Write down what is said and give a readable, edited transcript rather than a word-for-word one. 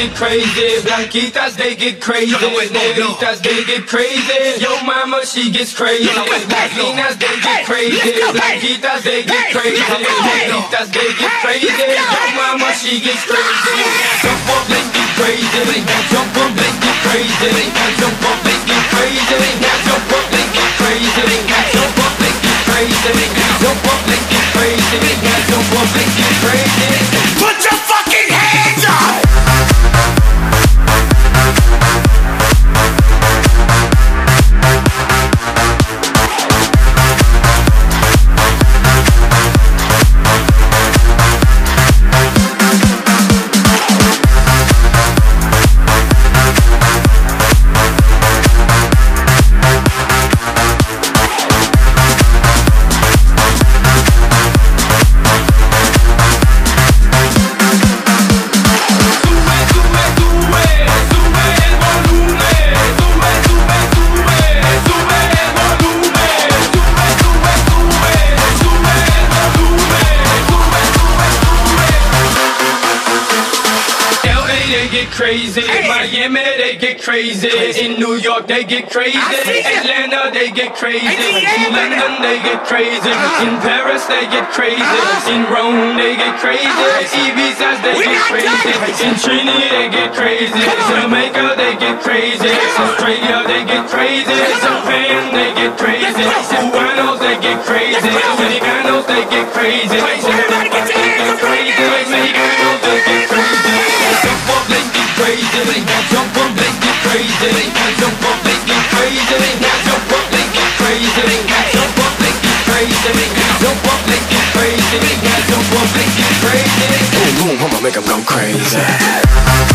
get crazy. Blanquitas, they get crazy. Negritas, they get crazy. Yo mama, she gets crazy. Latinas, they get crazy. Blanquitas, they get crazy. Negritas, they get crazy. Yo mama, she gets crazy. Jump up, let's get crazy. Jump up, let's get crazy. Jump up, let's get crazy. Jump up, let's get crazy. Jump up, let's get crazy. Jump up, let's get crazy. Jump up, let's get crazy. Put your fucking hands up! Crazy. Miami, they get crazy. In New York, they get crazy. Atlanta, they get crazy. In London, they get crazy. In Paris, they get crazy. In Rome, they get crazy. Ibiza, they get crazy. In Trinity, they get crazy. Jamaica, they get crazy. Australia, they get crazy. Japan, they get crazy. Cubanos, they get crazy. Dominicanos, they get crazy. Everybody get crazy. Mexicanos, they get crazy. Jump up, let's get crazy. Jump up, let's get crazy. Jump up, let's get crazy. Jump up, let's get crazy. Jump up, let's get crazy. Jump up, let's get crazy. Jump up, let's get crazy. Boom, boom, I'ma make 'em go crazy.